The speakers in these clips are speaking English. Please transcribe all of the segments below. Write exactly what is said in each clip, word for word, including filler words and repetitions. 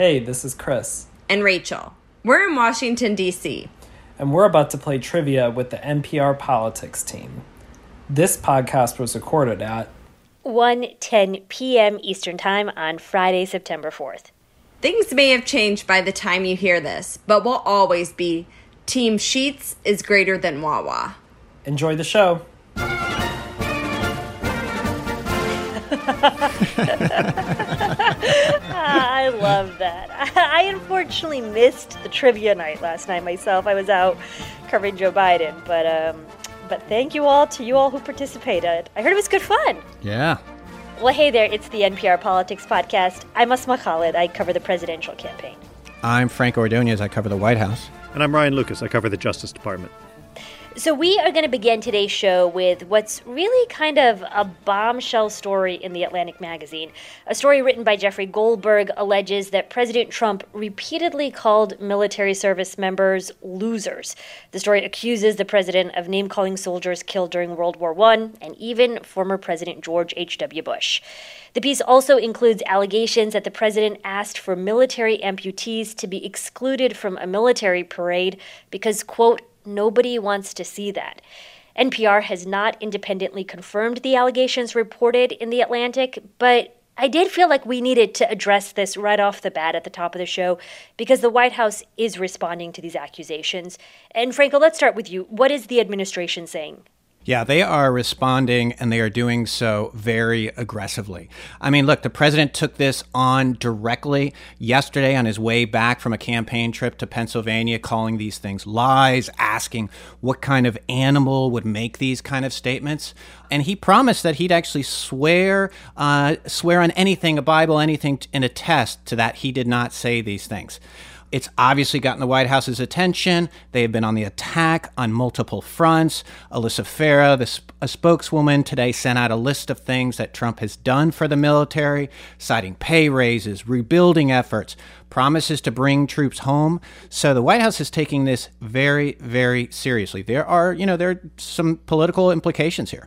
Hey, this is Chris. And Rachel. We're in Washington, D C And we're about to play trivia with the N P R politics team. This podcast was recorded at one ten p.m. Eastern Time on Friday, September fourth. Things may have changed by the time you hear this, but we'll always be Team Sheetz is greater than Wawa. Enjoy the show. I love that. I unfortunately missed the trivia night last night myself. I was out covering Joe Biden, but um, but thank you all to you all who participated. I heard it was good fun. Yeah. Well, hey there, it's the N P R Politics Podcast. I'm Asma Khalid. I cover the presidential campaign. I'm Frank Ordonez. I cover the White House. And I'm Ryan Lucas. I cover the Justice Department. So we are going to begin today's show with what's really kind of a bombshell story in The Atlantic magazine. A story written by Jeffrey Goldberg alleges that President Trump repeatedly called military service members losers. The story accuses the president of name-calling soldiers killed during World War One and even former President George H W. Bush. The piece also includes allegations that the president asked for military amputees to be excluded from a military parade because, quote, nobody wants to see that. N P R has not independently confirmed the allegations reported in The Atlantic, but I did feel like we needed to address this right off the bat at the top of the show because the White House is responding to these accusations. And Franco, let's start with you. What is the administration saying? Yeah, they are responding, and they are doing so very aggressively. I mean, look, the president took this on directly yesterday on his way back from a campaign trip to Pennsylvania, calling these things lies, asking what kind of animal would make these kind of statements. And he promised that he'd actually swear uh, swear on anything, a Bible, anything, and attest to that he did not say these things. It's obviously gotten the White House's attention. They have been on the attack on multiple fronts. Alyssa Farah, the sp- a spokeswoman, today sent out a list of things that Trump has done for the military, citing pay raises, rebuilding efforts, promises to bring troops home. So the White House is taking this very, very seriously. There are, you know, there are some political implications here.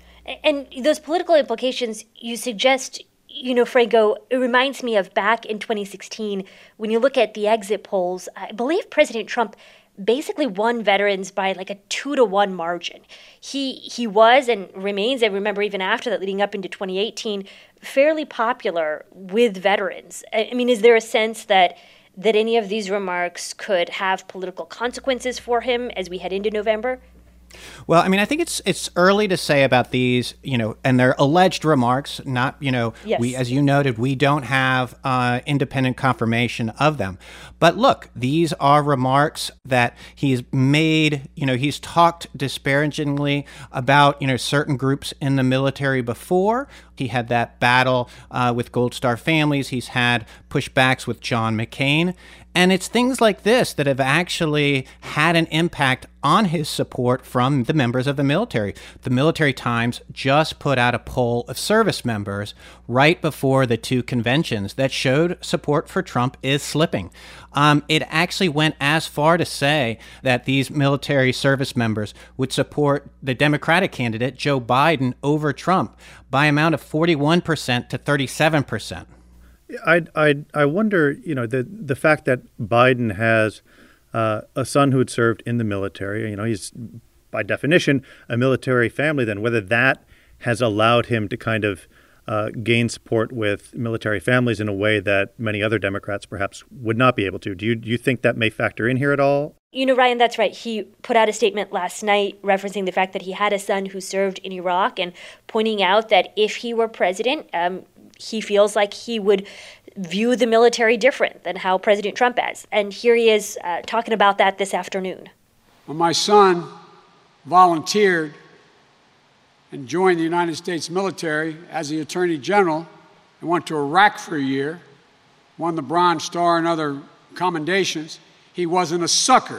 And those political implications, you suggest, you know, Franco, it reminds me of back in twenty sixteen, when you look at the exit polls, I believe President Trump basically won veterans by like a two to one margin. He he was and remains, I remember even after that, leading up into twenty eighteen, fairly popular with veterans. I mean, is there a sense that that any of these remarks could have political consequences for him as we head into November? Well, I mean, I think it's it's early to say about these, you know, and they're alleged remarks, not, you know, yes. we, as you noted, we don't have uh, independent confirmation of them. But look, these are remarks that he's made, you know, he's talked disparagingly about, you know, certain groups in the military before. He had that battle uh, with Gold Star families. He's had pushbacks with John McCain. And it's things like this that have actually had an impact on his support from the members of the military. The Military Times just put out a poll of service members right before the two conventions that showed support for Trump is slipping. Um, it actually went as far to say that these military service members would support the Democratic candidate, Joe Biden, over Trump by amount of forty-one percent to thirty-seven percent. I I I wonder, you know, the the fact that Biden has uh, a son who had served in the military, you know, he's by definition a military family, then whether that has allowed him to kind of uh, gain support with military families in a way that many other Democrats perhaps would not be able to. Do you do you think that may factor in here at all? You know, Ryan, that's right. He put out a statement last night referencing the fact that he had a son who served in Iraq and pointing out that if he were president, um, he feels like he would view the military different than how President Trump has. And here he is uh, talking about that this afternoon. When my son volunteered and joined the United States military as the Attorney General and went to Iraq for a year, won the Bronze Star and other commendations, he wasn't a sucker.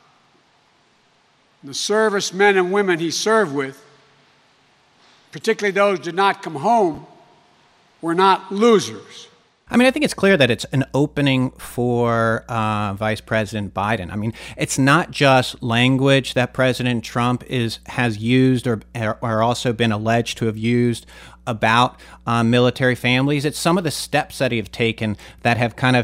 The servicemen and women he served with, particularly those who did not come home, were not losers. I mean, I think it's clear that it's an opening for uh, Vice President Biden. I mean, it's not just language that President Trump is has used or or also been alleged to have used about uh, military families. It's some of the steps that he have taken that have kind of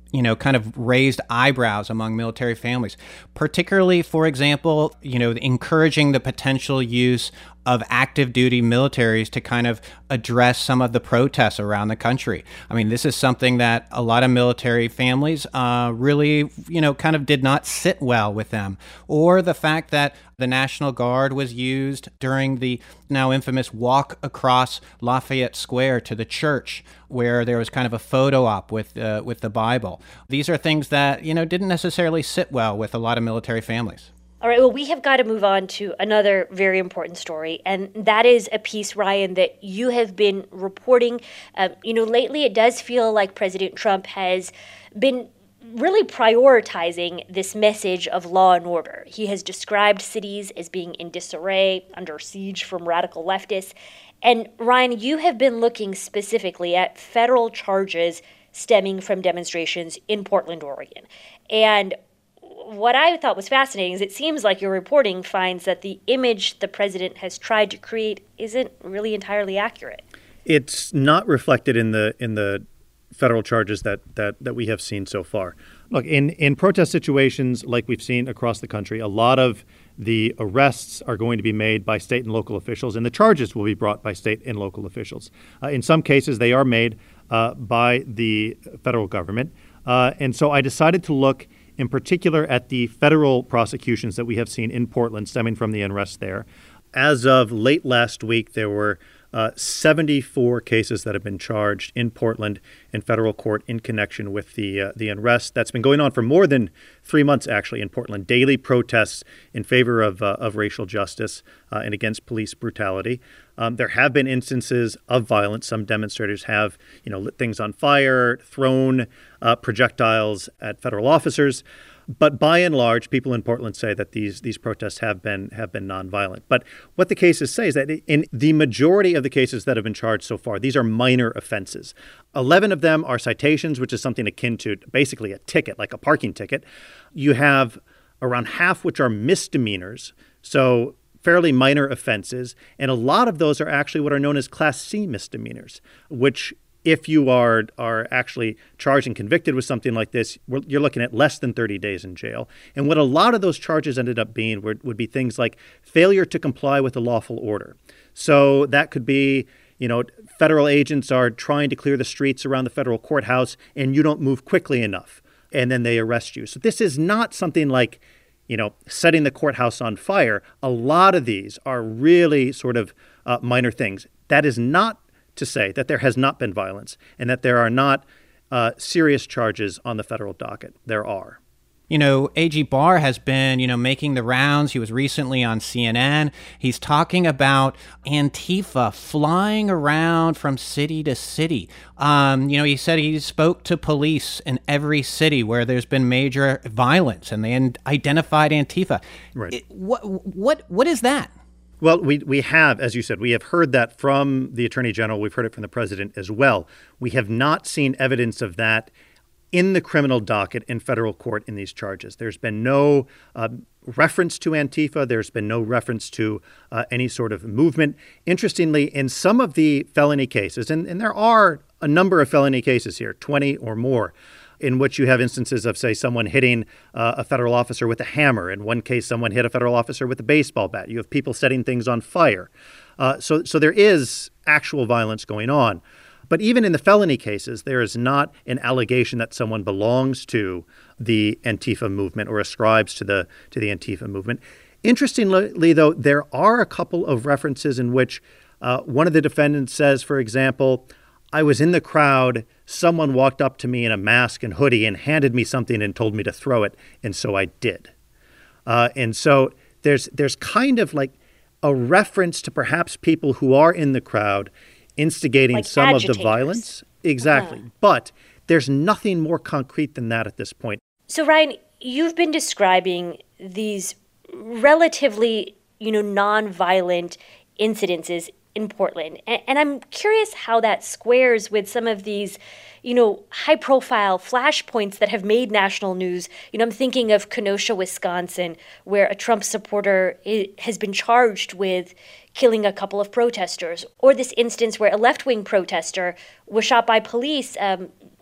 you know, kind of raised eyebrows among military families, particularly, for example, you know, encouraging the potential use of active duty militaries to kind of address some of the protests around the country. I mean, this is something that a lot of military families uh, really, you know, kind of did not sit well with them. Or the fact that the National Guard was used during the now infamous walk across Lafayette Square to the church, where there was kind of a photo op with uh, with the Bible. These are things that, you know, didn't necessarily sit well with a lot of military families. All right, well, we have got to move on to another very important story, and that is a piece, Ryan, that you have been reporting. Um, you know, lately it does feel like President Trump has been really prioritizing this message of law and order. He has described cities as being in disarray, under siege from radical leftists. And Ryan, you have been looking specifically at federal charges stemming from demonstrations in Portland, Oregon. And what I thought was fascinating is it seems like your reporting finds that the image the president has tried to create isn't really entirely accurate. It's not reflected in the in the federal charges that that that we have seen so far. Look, in, in protest situations like we've seen across the country, a lot of the arrests are going to be made by state and local officials, and the charges will be brought by state and local officials. Uh, in some cases, they are made uh, by the federal government. Uh, and so I decided to look in particular at the federal prosecutions that we have seen in Portland stemming from the unrest there. As of late last week, there were uh, seventy-four cases that have been charged in Portland in federal court in connection with the uh, the unrest that's been going on for more than three months, actually, in Portland. Daily protests in favor of uh, of racial justice uh, and against police brutality. Um, there have been instances of violence. Some demonstrators have, you know, lit things on fire, thrown uh, projectiles at federal officers. But by and large, people in Portland say that these these protests have been have been nonviolent. But what the cases say is that in the majority of the cases that have been charged so far, these are minor offenses. Eleven of them are citations, which is something akin to basically a ticket, like a parking ticket. You have around half which are misdemeanors, so fairly minor offenses. And a lot of those are actually what are known as Class C misdemeanors, which if you are are actually charged and convicted with something like this, you're looking at less than thirty days in jail. And what a lot of those charges ended up being would, would be things like failure to comply with a lawful order. So that could be, you know, federal agents are trying to clear the streets around the federal courthouse and you don't move quickly enough, and then they arrest you. So this is not something like, you know, setting the courthouse on fire. A lot of these are really sort of uh, minor things. That is not to say that there has not been violence and that there are not uh, serious charges on the federal docket. There are. You know, A G Barr has been, you know, making the rounds. He was recently on C N N. He's talking about Antifa flying around from city to city. Um, you know, he said he spoke to police in every city where there's been major violence, and they identified Antifa. Right. It, what, what, what is that? Well, we we have, as you said, we have heard that from the Attorney General. We've heard it from the President as well. We have not seen evidence of that in the criminal docket in federal court in these charges. There's been no uh, reference to Antifa. There's been no reference to uh, any sort of movement. Interestingly, in some of the felony cases, and, and there are a number of felony cases here, twenty or more, in which you have instances of, say, someone hitting uh, a federal officer with a hammer. In one case, someone hit a federal officer with a baseball bat. You have people setting things on fire. Uh, so, so there is actual violence going on. But even in the felony cases, there is not an allegation that someone belongs to the Antifa movement or ascribes to the to the Antifa movement. Interestingly, though, there are a couple of references in which uh, one of the defendants says, for example, I was in the crowd, someone walked up to me in a mask and hoodie and handed me something and told me to throw it, and so I did. Uh, and so there's there's kind of like a reference to perhaps people who are in the crowd instigating like some agitators. of the violence. Exactly. Uh-huh. But there's nothing more concrete than that at this point. So, Ryan, you've been describing these relatively, you know, nonviolent incidences in Portland. And, and I'm curious how that squares with some of these, you know, high-profile flashpoints that have made national news. You know, I'm thinking of Kenosha, Wisconsin, where a Trump supporter has been charged with killing a couple of protesters, or this instance where a left-wing protester was shot by police um,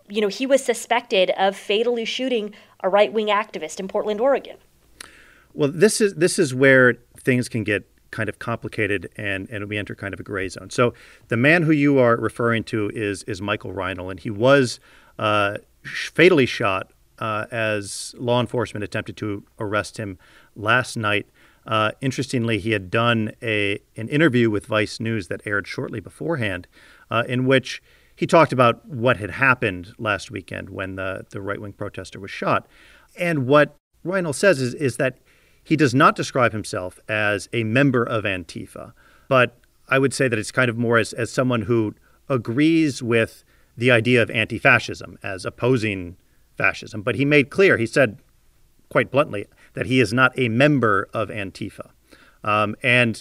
you know, he was suspected of fatally shooting a right-wing activist in Portland, Oregon. Well, this is this is where things can get kind of complicated and, and we enter kind of a gray zone. So the man who you are referring to is is Michael Reinoehl, and he was uh, fatally shot uh, as law enforcement attempted to arrest him last night. Uh, interestingly, he had done a an interview with Vice News that aired shortly beforehand uh, in which he talked about what had happened last weekend when the, the right-wing protester was shot. And what Reinoehl says is, is that he does not describe himself as a member of Antifa, but I would say that it's kind of more as, as someone who agrees with the idea of anti-fascism as opposing fascism. But he made clear, he said quite bluntly, that he is not a member of Antifa. Um, and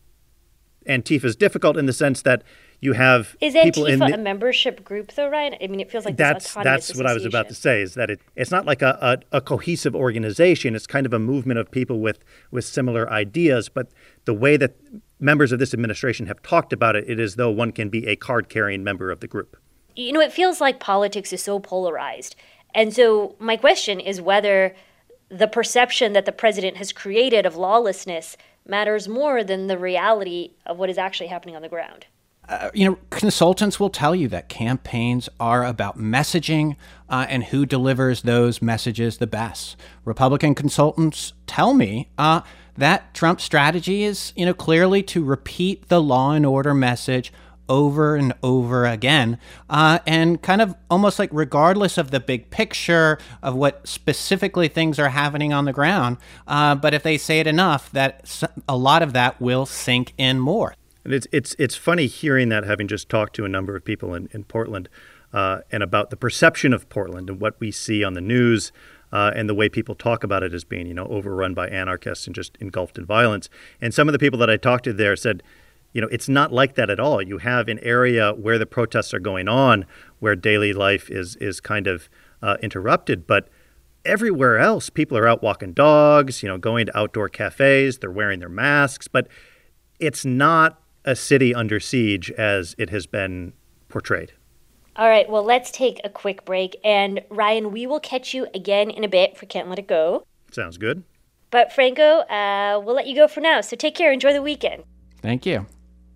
Antifa is difficult in the sense that you have is people Antifa in the, a membership group, though, Ryan? I mean, it feels like that's this autonomous that's what I was about to say. Is that it? It's not like a, a, a cohesive organization. It's kind of a movement of people with with similar ideas. But the way that members of this administration have talked about it, it is as though one can be a card-carrying member of the group. You know, it feels like politics is so polarized, and so my question is whether the perception that the president has created of lawlessness matters more than the reality of what is actually happening on the ground. Uh, you know, consultants will tell you that campaigns are about messaging uh, and who delivers those messages the best. Republican consultants tell me uh, that Trump's strategy is, you know, clearly to repeat the law and order message over and over again, uh, and kind of almost like regardless of the big picture of what specifically things are happening on the ground. Uh, but if they say it enough, that a lot of that will sink in more. And it's it's it's funny hearing that, having just talked to a number of people in, in Portland uh, and about the perception of Portland and what we see on the news uh, and the way people talk about it as being, you know, overrun by anarchists and just engulfed in violence. And some of the people that I talked to there said, you know, it's not like that at all. You have an area where the protests are going on, where daily life is is kind of uh, interrupted. But everywhere else, people are out walking dogs, you know, going to outdoor cafes. They're wearing their masks. But it's not a city under siege as it has been portrayed. All right, well, let's take a quick break. And Ryan, we will catch you again in a bit for Can't Let It Go. Sounds good. But Franco, uh, we'll let you go for now. So take care. Enjoy the weekend. Thank you.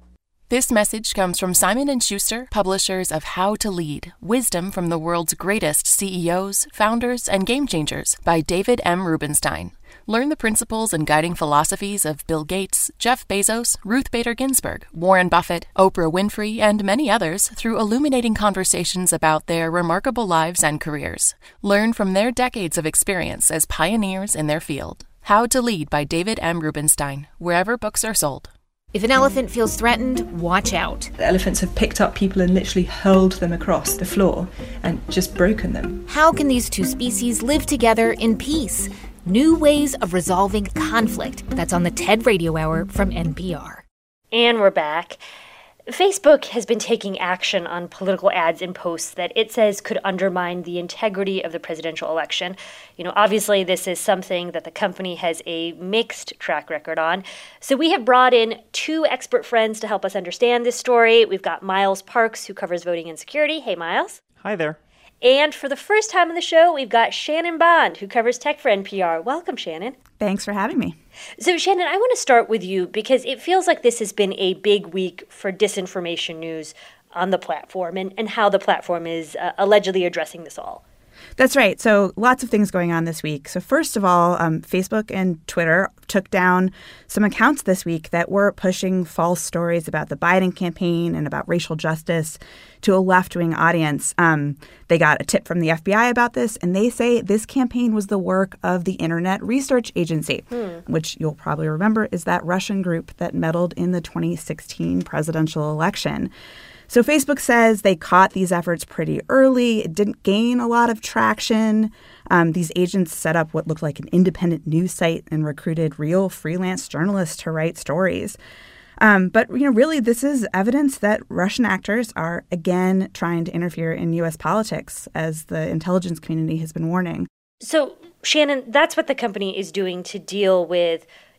This message comes from Simon and Schuster, publishers of How to Lead, Wisdom from the World's Greatest C E Os, Founders, and Game Changers by David M. Rubenstein. Learn the principles and guiding philosophies of Bill Gates, Jeff Bezos, Ruth Bader Ginsburg, Warren Buffett, Oprah Winfrey, and many others through illuminating conversations about their remarkable lives and careers. Learn from their decades of experience as pioneers in their field. How to Lead by David M. Rubenstein, wherever books are sold. If an elephant feels threatened, watch out. The elephants have picked up people and literally hurled them across the floor and just broken them. How can these two species live together in peace? New ways of resolving conflict. That's on the TED Radio Hour from N P R. And we're back. Facebook has been taking action on political ads and posts that it says could undermine the integrity of the presidential election. You know, obviously this is something that the company has a mixed track record on. So we have brought in two expert friends to help us understand this story. We've got Miles Parks, who covers voting and security. Hey, Miles. Hi there. And for the first time on the show, we've got Shannon Bond, who covers tech for N P R. Welcome, Shannon. Thanks for having me. So, Shannon, I want to start with you because it feels like this has been a big week for disinformation news on the platform and, and how the platform is uh, allegedly addressing this all. That's right. So lots of things going on this week. So first of all, um, Facebook and Twitter took down some accounts this week that were pushing false stories about the Biden campaign and about racial justice to a left-wing audience. Um, they got a tip from the F B I about this, and they say this campaign was the work of the Internet Research Agency, hmm. which you'll probably remember is that Russian group that meddled in the twenty sixteen presidential election. So Facebook says they caught these efforts pretty early. It didn't gain a lot of traction. Um, these agents set up what looked like an independent news site and recruited real freelance journalists to write stories. Um, but, you know, really, this is evidence that Russian actors are, again, trying to interfere in U S politics, as the intelligence community has been warning. So, Shannon, that's what the company is doing to deal with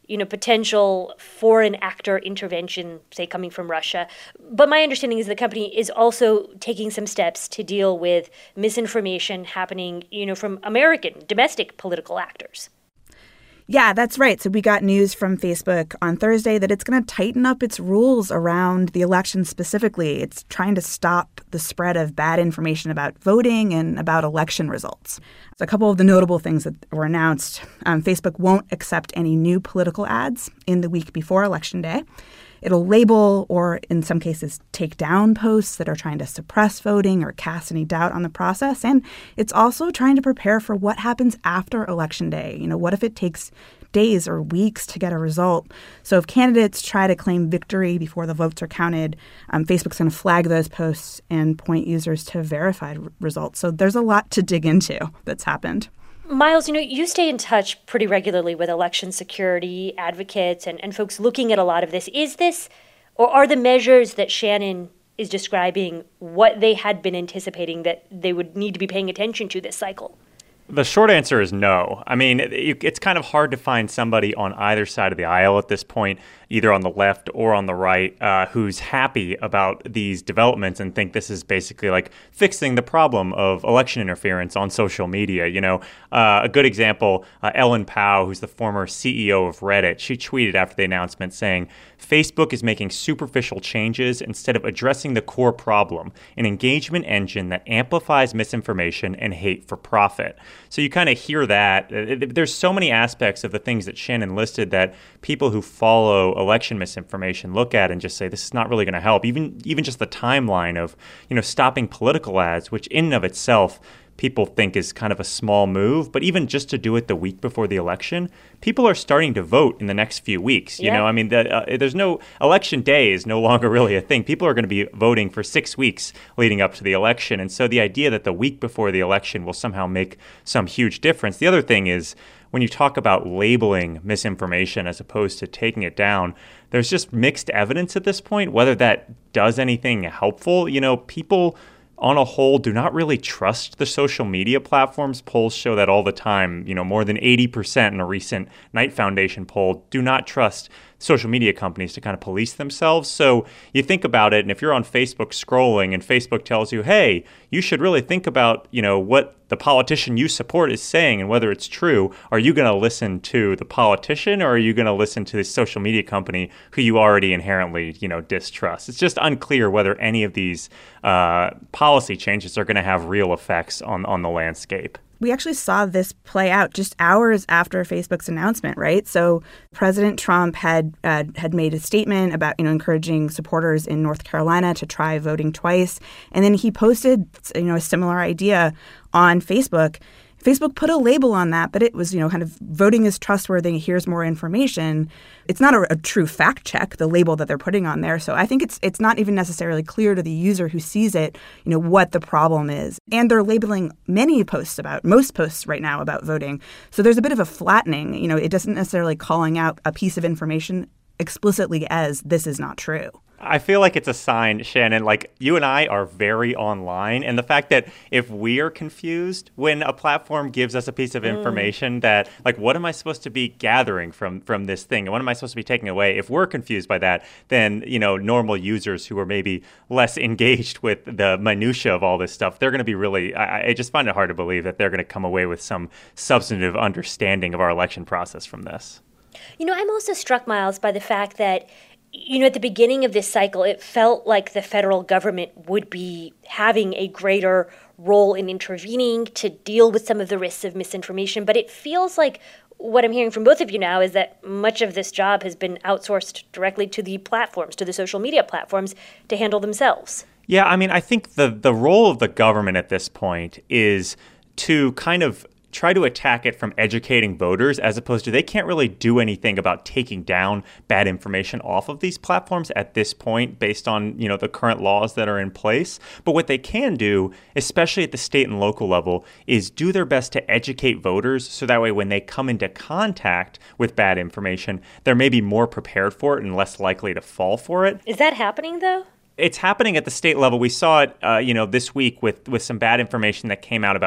you know, potential foreign actor intervention, say, coming from Russia. But my understanding is the company is also taking some steps to deal with misinformation happening, you know, from American domestic political actors. Yeah, that's right. So we got news from Facebook on Thursday that it's going to tighten up its rules around the election specifically. It's trying to stop the spread of bad information about voting and about election results. So a couple of the notable things that were announced. Um, Facebook won't accept any new political ads in the week before Election Day. It'll label or, in some cases, take down posts that are trying to suppress voting or cast any doubt on the process. And it's also trying to prepare for what happens after Election Day. You know, what if it takes days or weeks to get a result? So if candidates try to claim victory before the votes are counted, um, Facebook's going to flag those posts and point users to verified r- results. So there's a lot to dig into that's happened. Miles, you know, you stay in touch pretty regularly with election security advocates and, and folks looking at a lot of this. Is this, or are the measures that Shannon is describing what they had been anticipating that they would need to be paying attention to this cycle? The short answer is no. I mean, it, it's kind of hard to find somebody on either side of the aisle at this point, either on the left or on the right, uh, who's happy about these developments and think this is basically like fixing the problem of election interference on social media. You know, uh, a good example, uh, Ellen Pao, who's the former C E O of Reddit, she tweeted after the announcement saying, Facebook is making superficial changes instead of addressing the core problem, an engagement engine that amplifies misinformation and hate for profit. So you kind of hear that. There's so many aspects of the things that Shannon listed that people who follow election misinformation look at and just say, this is not really going to help. Even even just the timeline of, you know, stopping political ads, which in and of itself people think is kind of a small move, but even just to do it the week before the election, people are starting to vote in the next few weeks. You yeah. know, I mean, the, uh, there's no election day is no longer really a thing. People are going to be voting for six weeks leading up to the election. And so the idea that the week before the election will somehow make some huge difference. The other thing is, when you talk about labeling misinformation as opposed to taking it down, there's just mixed evidence at this point, whether that does anything helpful. You know, people on a whole do not really trust the social media platforms. Polls show that all the time. You know, more than eighty percent in a recent Knight Foundation poll do not trust social media companies to kind of police themselves. So you think about it, and if you're on Facebook scrolling and Facebook tells you, hey, you should really think about, you know, what the politician you support is saying and whether it's true, are you going to listen to the politician or are you going to listen to the social media company who you already inherently, you know, distrust? It's just unclear whether any of these uh, policy changes are going to have real effects on, on the landscape. We actually saw this play out just hours after Facebook's announcement, right? So President Trump had uh, had made a statement about, you know, encouraging supporters in North Carolina to try voting twice. And then he posted, you know, a similar idea on Facebook. Facebook put a label on that, but it was, you know, kind of voting is trustworthy. Here's more information. It's not a, a true fact check, the label that they're putting on there. So I think it's it's not even necessarily clear to the user who sees it, you know, what the problem is. And they're labeling many posts about, most posts right now about voting. So there's a bit of a flattening. You know, it doesn't necessarily calling out a piece of information explicitly as this is not true. I feel like it's a sign, Shannon, like you and I are very online. And the fact that if we are confused when a platform gives us a piece of information mm. that, like, what am I supposed to be gathering from, from this thing? And what am I supposed to be taking away? If we're confused by that, then, you know, normal users who are maybe less engaged with the minutia of all this stuff, they're going to be really, I, I just find it hard to believe that they're going to come away with some substantive understanding of our election process from this. You know, I'm also struck, Miles, by the fact that, you know, at the beginning of this cycle, it felt like the federal government would be having a greater role in intervening to deal with some of the risks of misinformation. But it feels like what I'm hearing from both of you now is that much of this job has been outsourced directly to the platforms, to the social media platforms, to handle themselves. Yeah, I mean, I think the, the role of the government at this point is to kind of try to attack it from educating voters, as opposed to they can't really do anything about taking down bad information off of these platforms at this point based on, you know, the current laws that are in place. But what they can do, especially at the state and local level, is do their best to educate voters so that way when they come into contact with bad information, they're maybe more prepared for it and less likely to fall for it. Is that happening, though? It's happening at the state level. We saw it, uh, you know, this week with, with some bad information that came out about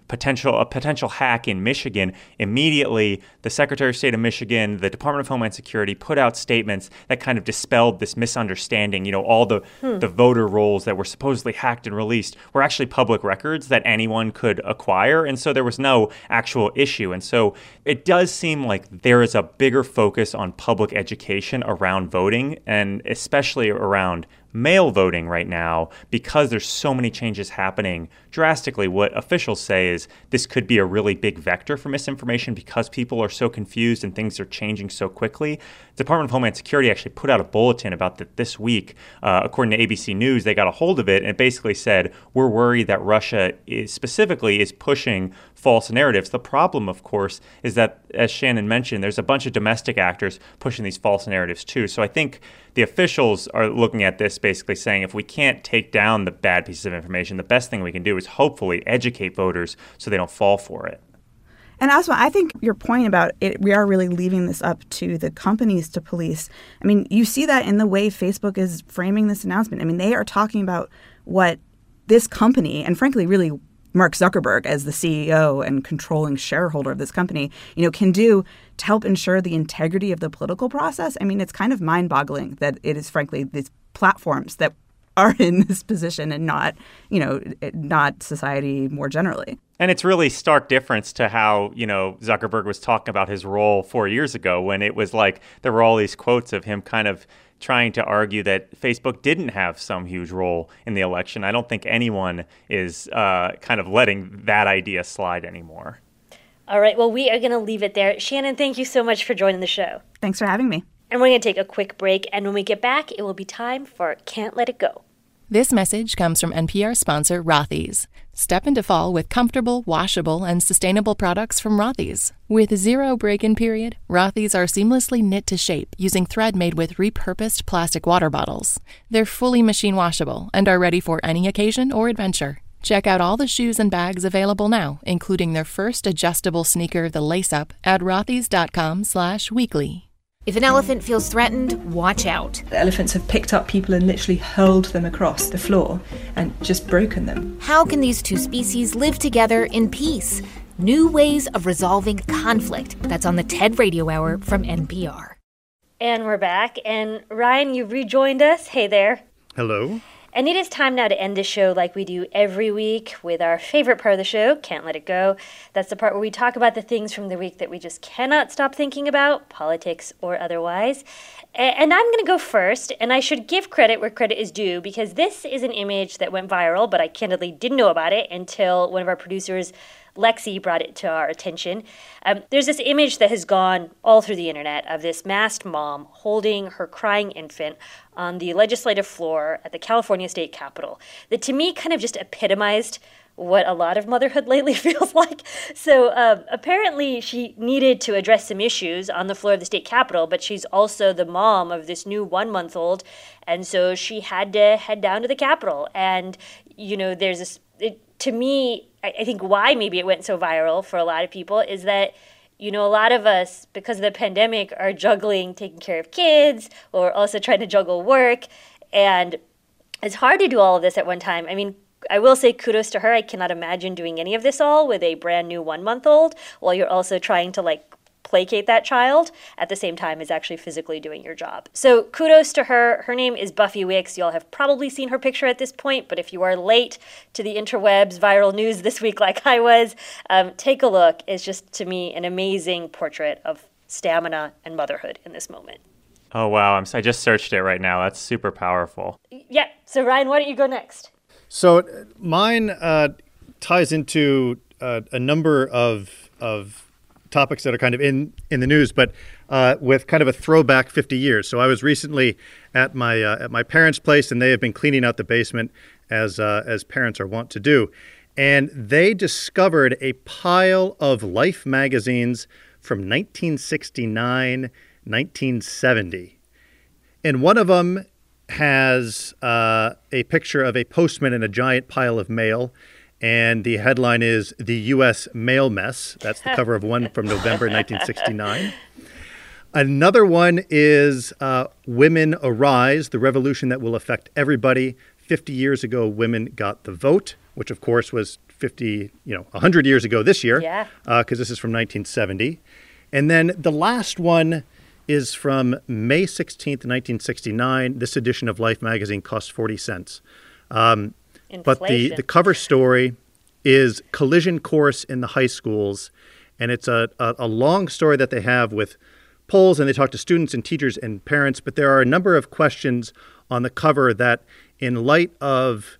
potential a potential hack in Michigan, immediately the Secretary of State of Michigan, the Department of Homeland Security put out statements that kind of dispelled this misunderstanding. You know, all the, hmm. the voter rolls that were supposedly hacked and released were actually public records that anyone could acquire. And so there was no actual issue. And so it does seem like there is a bigger focus on public education around voting, and especially around mail voting right now, because there's so many changes happening drastically. What officials say is this could be a really big vector for misinformation because people are so confused and things are changing so quickly. The Department of Homeland Security actually put out a bulletin about that this week. Uh, according to A B C News, they got a hold of it, and it basically said, we're worried that Russia is specifically is pushing false narratives. The problem, of course, is that, as Shannon mentioned, there's a bunch of domestic actors pushing these false narratives too. So I think the officials are looking at this basically saying, if we can't take down the bad pieces of information, the best thing we can do is hopefully educate voters so they don't fall for it. And also, I think your point about it, we are really leaving this up to the companies to police. I mean, you see that in the way Facebook is framing this announcement. I mean, they are talking about what this company, and frankly, really Mark Zuckerberg as the C E O and controlling shareholder of this company, you know, can do to help ensure the integrity of the political process. I mean, it's kind of mind-boggling that it is, frankly, these platforms that are in this position and not, you know, not society more generally. And it's really stark difference to how, you know, Zuckerberg was talking about his role four years ago, when it was like there were all these quotes of him kind of trying to argue that Facebook didn't have some huge role in the election. I don't think anyone is uh, kind of letting that idea slide anymore. All right. Well, we are going to leave it there. Shannon, thank you so much for joining the show. Thanks for having me. And we're going to take a quick break. And when we get back, it will be time for Can't Let It Go. This message comes from N P R sponsor Rothy's. Step into fall with comfortable, washable, and sustainable products from Rothy's. With zero break-in period, Rothy's are seamlessly knit to shape using thread made with repurposed plastic water bottles. They're fully machine washable and are ready for any occasion or adventure. Check out all the shoes and bags available now, including their first adjustable sneaker, the Lace Up, at rothys.com slash weekly. If an elephant feels threatened, watch out. The elephants have picked up people and literally hurled them across the floor and just broken them. How can these two species live together in peace? New ways of resolving conflict. That's on the TED Radio Hour from N P R. And we're back. And Ryan, you've rejoined us. Hey there. Hello. And it is time now to end the show like we do every week with our favorite part of the show, Can't Let It Go. That's the part where we talk about the things from the week that we just cannot stop thinking about, politics or otherwise. And I'm going to go first, and I should give credit where credit is due, because this is an image that went viral, but I candidly didn't know about it until one of our producers, Lexi, brought it to our attention. Um, there's this image that has gone all through the internet of this masked mom holding her crying infant on the legislative floor at the California State Capitol that to me kind of just epitomized what a lot of motherhood lately feels like. So um, apparently she needed to address some issues on the floor of the state capitol, but she's also the mom of this new one-month-old, and so she had to head down to the Capitol. And, you know, there's this, it, to me, I, I think why maybe it went so viral for a lot of people is that, you know, a lot of us, because of the pandemic, are juggling taking care of kids or also trying to juggle work, and it's hard to do all of this at one time. I mean, I will say kudos to her. I cannot imagine doing any of this all with a brand new one-month-old while you're also trying to, like, placate that child at the same time as actually physically doing your job. So kudos to her. Her name is Buffy Wicks. Y'all have probably seen her picture at this point, but if you are late to the interwebs viral news this week like I was, um, take a look. It's just, to me, an amazing portrait of stamina and motherhood in this moment. Oh, wow. I'm, I just searched it right now. That's super powerful. Yeah. So, Ryan, why don't you go next? So mine uh, ties into uh, a number of of topics that are kind of in, in the news, but uh, with kind of a throwback fifty years. So I was recently at my uh, at my parents' place, and they have been cleaning out the basement as uh, as parents are wont to do, and they discovered a pile of Life magazines from nineteen sixty-nine, nineteen seventy, and one of them has uh, a picture of a postman in a giant pile of mail, and the headline is "The U S Mail Mess." That's the cover of one from November nineteen sixty-nine. Another one is uh, "Women Arise, the Revolution That Will Affect Everybody." fifty years ago, women got the vote, which of course was fifty, you know, one hundred years ago this year. Yeah. Because uh, this is from nineteen seventy. And then the last one is from May sixteenth, nineteen sixty-nine. This edition of Life magazine cost forty cents. Um, but the, the cover story is collision course in the high schools. And it's a, a, a long story that they have with polls, and they talk to students and teachers and parents. But there are a number of questions on the cover that, in light of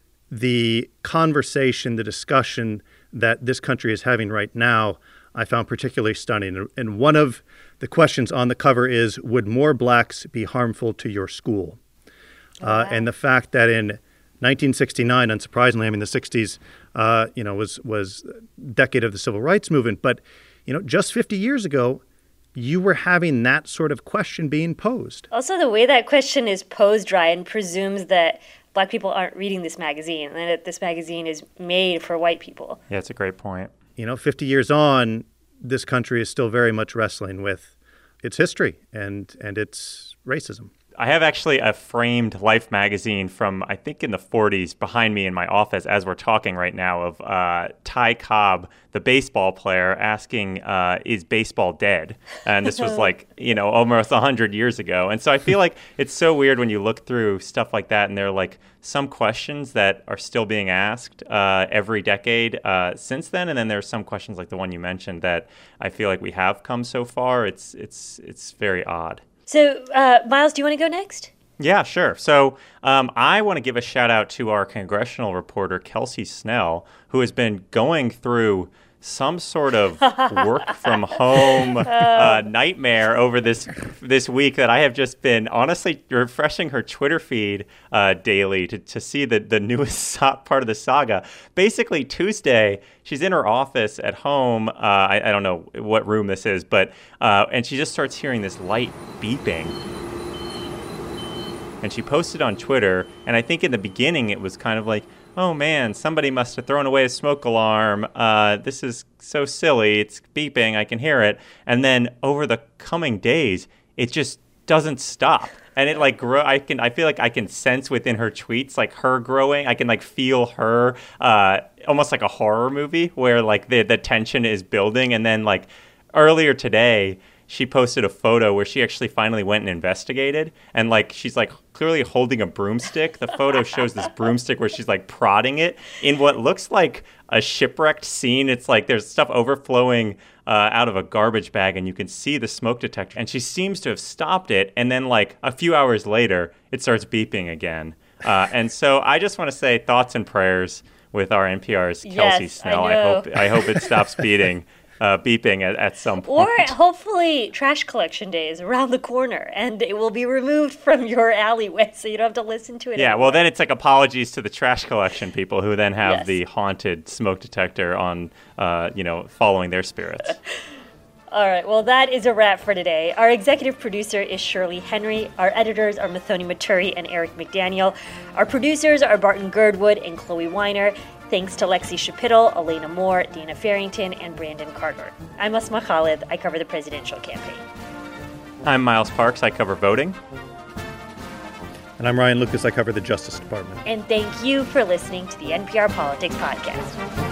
the conversation, the discussion that this country is having right now, I found particularly stunning. And one of the questions on the cover is, would more blacks be harmful to your school? Oh, wow. uh, and the fact that in nineteen sixty-nine, unsurprisingly, I mean, the sixties, uh, you know, was was a decade of the civil rights movement. But, you know, just fifty years ago, you were having that sort of question being posed. Also, the way that question is posed, Ryan, presumes that black people aren't reading this magazine and that this magazine is made for white people. Yeah, it's a great point. You know, fifty years on, this country is still very much wrestling with its history and, and its racism. I have actually a framed Life magazine from, I think, in the forties behind me in my office as we're talking right now of uh, Ty Cobb, the baseball player, asking, uh, is baseball dead? And this was like, you know, almost one hundred years ago. And so I feel like it's so weird when you look through stuff like that and there are like some questions that are still being asked uh, every decade uh, since then. And then there are some questions like the one you mentioned that I feel like we have come so far. It's, it's, it's very odd. So, uh, Miles, do you want to go next? Yeah, sure. So um, I want to give a shout out to our congressional reporter, Kelsey Snell, who has been going through some sort of work from home uh, nightmare over this this week that I have just been honestly refreshing her Twitter feed uh, daily to, to see the, the newest part of the saga. Basically, Tuesday, she's in her office at home. Uh, I, I don't know what room this is, but uh, and she just starts hearing this light beeping. And she posted on Twitter, and I think in the beginning it was kind of like, oh man, somebody must have thrown away a smoke alarm. Uh, this is so silly. It's beeping. I can hear it. And then over the coming days, it just doesn't stop. And it like grow. I can. I feel like I can sense within her tweets like her growing. I can like feel her, uh, almost like a horror movie where like the the tension is building. And then like earlier today, she posted a photo where she actually finally went and investigated. And like she's like clearly holding a broomstick. The photo shows this broomstick where she's like prodding it in what looks like a shipwrecked scene. It's like there's stuff overflowing uh, out of a garbage bag and you can see the smoke detector. And she seems to have stopped it. And then like a few hours later, it starts beeping again. Uh, and so I just want to say thoughts and prayers with our N P R's Kelsey yes, Snell. I, I hope I hope it stops beating. Uh, beeping at, at some point. Or hopefully trash collection day is around the corner and it will be removed from your alleyway so you don't have to listen to it Yeah, anymore. well then it's like apologies to the trash collection people who then have yes. the haunted smoke detector on, uh, you know, following their spirits. All right, well, that is a wrap for today. Our executive producer is Shirley Henry. Our editors are Mathoni Maturi and Eric McDaniel. Our producers are Barton Girdwood and Chloe Weiner. Thanks to Lexi Shapittle, Elena Moore, Dana Farrington, and Brandon Carter. I'm Asma Khalid. I cover the presidential campaign. I'm Miles Parks. I cover voting. And I'm Ryan Lucas. I cover the Justice Department. And thank you for listening to the N P R Politics Podcast.